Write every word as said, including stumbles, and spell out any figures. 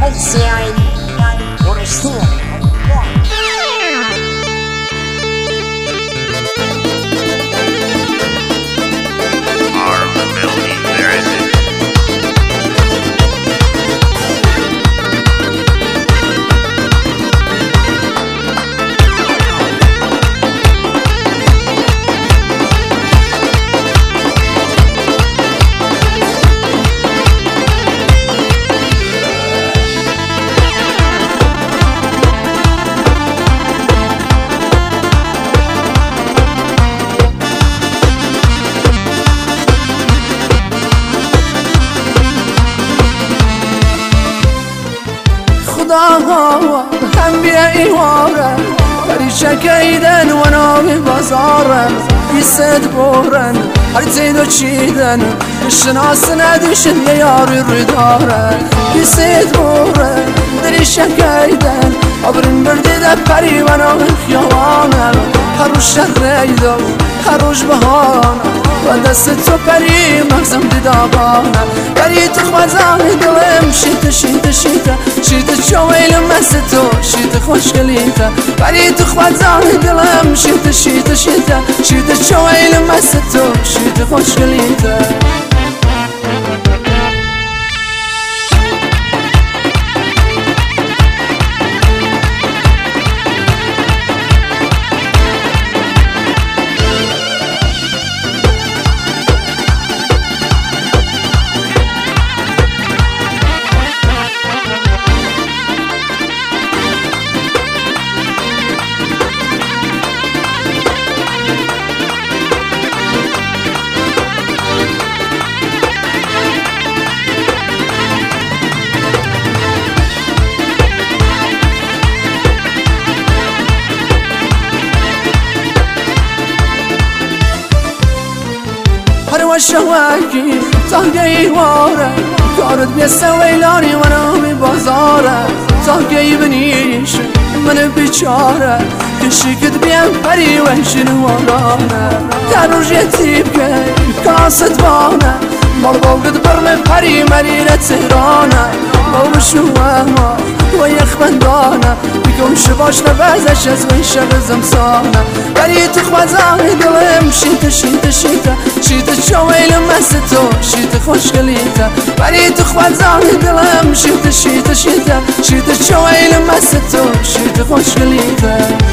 الزين ورسوم هم بیا ایواره بری شکیدن و نامی بازارم بیست بورن هر تیدو چیدن شناس ندیشن یه یاری روی دارن بیست بورن دری شکیدن آبرین بردی ده پری و نامی خیابانم هر روش شهریدو هر روش بهانم و دست تو پری مغزم دیدابانم بری تو خوزانی دلم شیطه شیطه شیطه شیطه چویلم مثل تو شیطه خوشگلیته بری تو خوزانی دلم شیطه شیطه شیطه شیطه چویلم مثل تو شیطه خوشگلیته شواکی تاگی واره کارت بیسته ویلانی و نامی بازاره تاگی بنیش من بیچاره کشیکت بیم پری وحشن وارانه در روش یتیب که کاست بانه مال باقت برم پری مریره تهرانه باو شوهما و یخ بندانه بکن شباش نبازش از وی شب زمسانه بری تو خوزانی دلم شیطه شیطه شیطه شیطه چویلم مثل تو شیطه خوشگلیته بری تو خوزانی دلم شیطه شیطه شیطه شیطه چویلم مثل تو شیطه خوشگلیته